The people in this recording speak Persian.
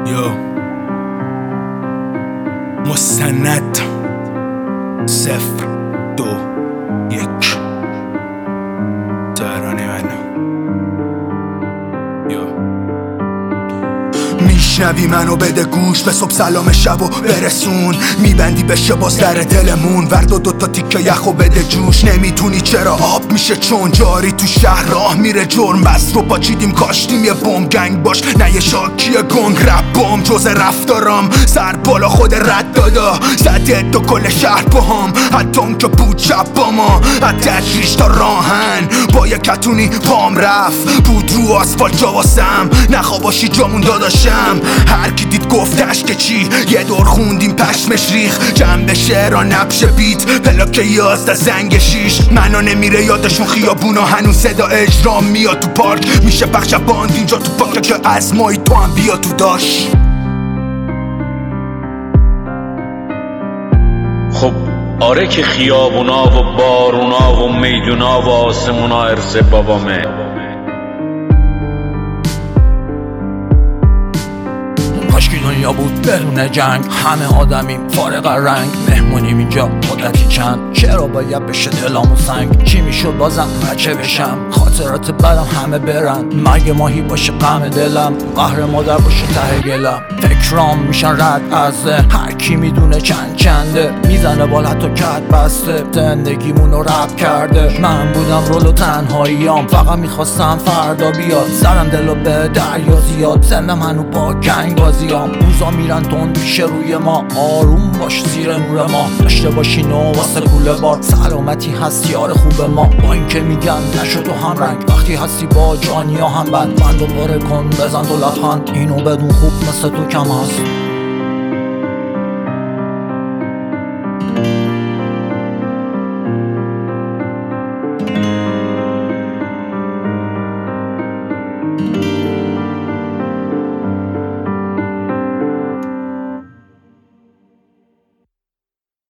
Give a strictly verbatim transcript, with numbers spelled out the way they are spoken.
یا مستند صفر دو یک تهرانی منو یا میشنوی منو بده گوش به صبح سلام شب و برسون میبندی بشه باز در دلمون ورد و دوتا تیکه یخو بده جوش نمیتونی چرا آب میشه چون جاری تو شهر راه میره جرم بس رو پاچیدیم کاشتیم یه بوم گنگ باش نه یه شاکی گنگ رپ بوم جز رفتارم سر بالا خود رد دادا زده تو کل شهر با هم حتی اون که بود شب با ما حتی تجریش تا راهن با یه کتونی پام رفت بود رو آسفالت جا واسم نخواباشی جامون داداشم هر کی دید گفتش که چی یه دور خوندیم پشمش ریخ جنب شعرها نبش بیت پلاک یازده زنگ شیش منو نمیره یادشون خیابونا هنوز صدا اجرام میاد تو پارک میشه بخش باند اینجا تو پاکه که از مایی تو هم بیا تو داش. خب آره که خیابونا و بارونا و میدونا و آسمونا ارث بابامه. کاشکی دنیا بود بدون جنگ همه آدمیم فارغ رنگ مهمونیم اینجا مدتی چند چرا باید بشه دلامو سنگ چی میشد بازم بچه بشم خاطرات برم همه برن مگه ماهی باشه غم دلم قهر مادر باشه ته گلم فکرام میشن رد از هر کی میدونه چند چنده میزنه بال حتی کت بسته زندگیمونو رب کرده من بودم رولو تنهاییام فقط میخواستم فردا بیاد سرم دلو به دریا زیاد زندم هنو با گنگ بازی روزا میرن تند پیش روی ما آروم باش زیر نور ما داشته باشی نو واسه کوله بار سلامتی هست یار خوب ما با این که میگن نشد تو هم رنگ وقتی هستی با جانی ها هم بند من دوباره کن بزن تو لبخند اینو بدون خوب مثل تو کم هست.